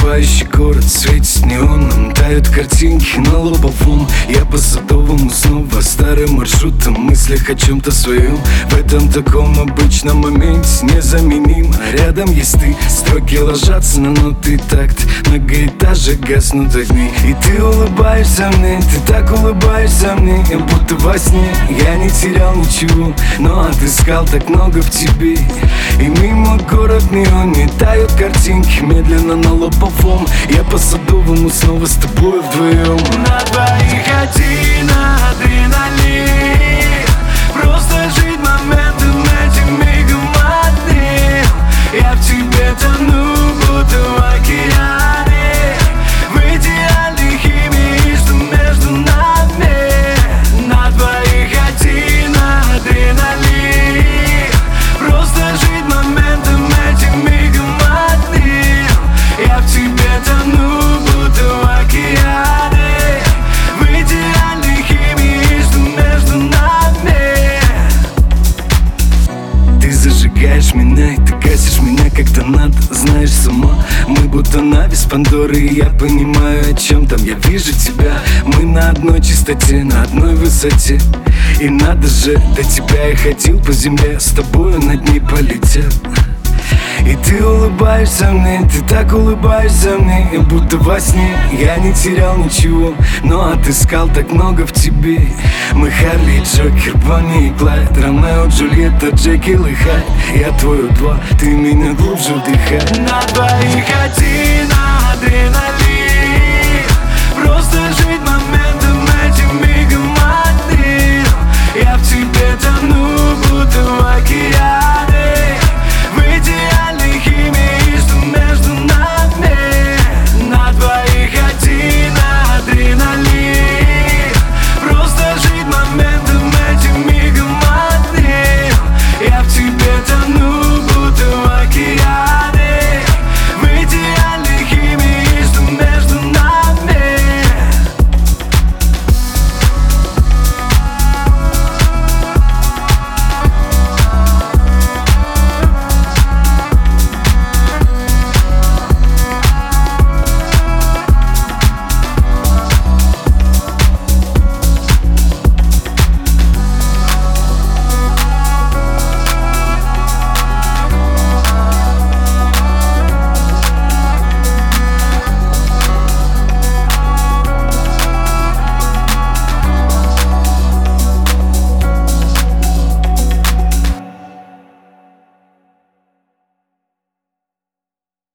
Засыпающий город светит неоном, тают картинки на лобовом. Я по Садовому снова старым маршрутом, мыслях о чем-то своем. В этом таком обычном моменте незаменим. А рядом есть ты, строки ложатся на ноты такт. Многоэтажек гаснут огни, и ты улыбаешься мне, ты так улыбаешься мне, будто во сне. Я не терял ничего, но отыскал так много в тебе. И мимо город неон, не тают картинки медленно на лобовом. Я по Садовому снова с тобой вдвоем. На двоих один адреналин, просто жить моментом этим мигом одним. Я в тебе тону, будто в океане, в идеальной химии, что между нами. На двоих один адреналин, просто жить моментом этим мигом одним. Я в тебе тону, будто в океане, в идеальной химии, что между нами. Ты зажигаешь меня, и ты гасишь меня как-то надо. Знаешь сама, мы будто навес Пандоры, и я понимаю, о чем там. Я вижу тебя, мы на одной частоте, на одной высоте. И надо же, до тебя я ходил по земле, с тобою над ней полетел. И ты улыбаешься мне, ты так улыбаешься мне, будто во сне. Я не терял ничего, но отыскал так много в тебе. Мы Харли и Джокер, Бонни и Клайд, Ромео, Джульетта, Джекил и Хайд. Я твой У2, ты меня глубже вдыхай. На двоих один